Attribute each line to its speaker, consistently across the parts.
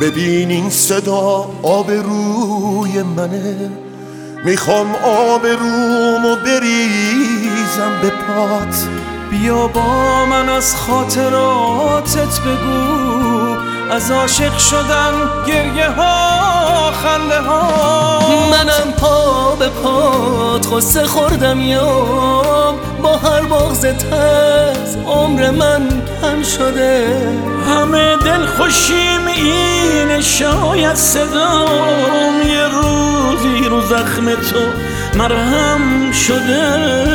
Speaker 1: ببین این صدا آبروی منه، میخوام آبرومو بریزم به پات.
Speaker 2: بیا با من از خاطراتت بگو، از عاشق شدن، گریه ها، خنده ها.
Speaker 3: منم پا به پات غصه خوردم یام، با هر بغض تز عمر من کم شده.
Speaker 2: همه دل خوشیم اینه، شاید صدام یه روزی رو زخم تو مرهم شده.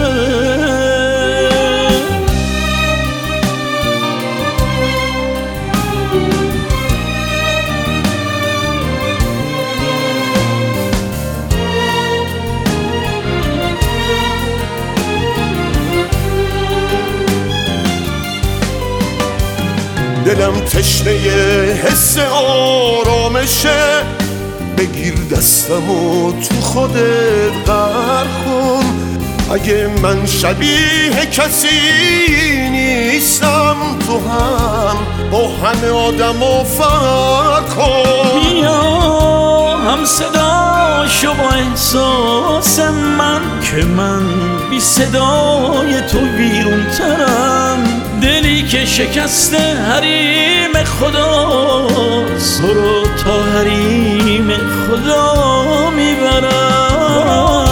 Speaker 1: دلم تشنه حس آرامشه، بگیر دستمو تو خودت غرق کن. اگه من شبیه کسی نیستم، تو هم با همه آدمو فرق کن.
Speaker 2: بیا هم صدا شو با احساس من، که من بی صدای تو ویرون ترم. دلی که شکسته حریم خداست، برو تا حریم خدا میبرم.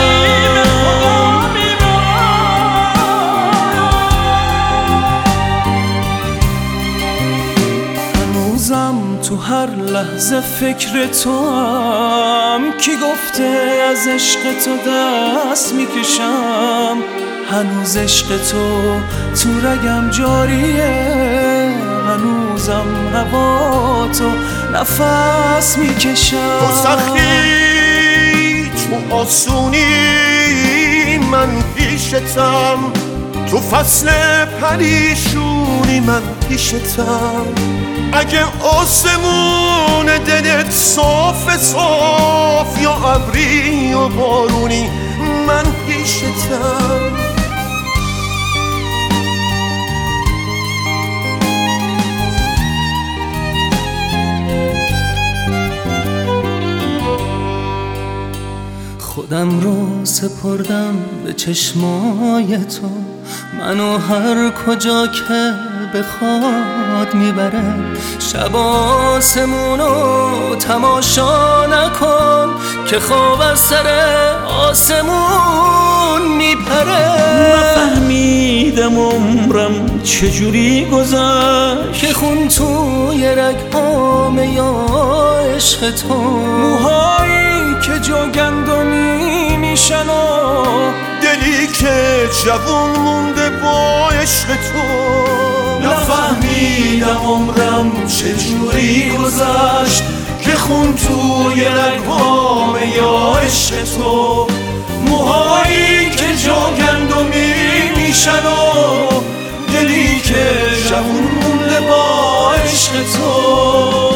Speaker 2: هنوزم تو هر لحظه فکر تو هم، کی گفته از عشق تو دست میکشم. هنوز عشق تو رگم جاریه، هنوزم هوا تو نفس میکشم.
Speaker 1: تو سختی تو آسونی من پیشتم، تو فصل پریشونی من پیشتم. اگه آسمون دلت صاف صاف، یا ابری یا بارونی من پیشتم.
Speaker 3: خودم رو سپردم به چشمای تو، منو هر کجا که بخواد میبره. شب آسمونو تماشا نکن، که خواب از سر آسمون میپره.
Speaker 2: نفهمیدم عمرم چجوری گذشت،
Speaker 3: که خون توی رگ‌هام یا عشق تو.
Speaker 2: موهایی که جا گندمی میشن و
Speaker 1: دلی که جوون مونده با عشق تو.
Speaker 2: نفهمیدم عمرم چجوری گذشت، که خون توی رگ‌هام یا عشق تو. موهایی که جا گندمی میشن و دلی که جوون مونده با عشق تو.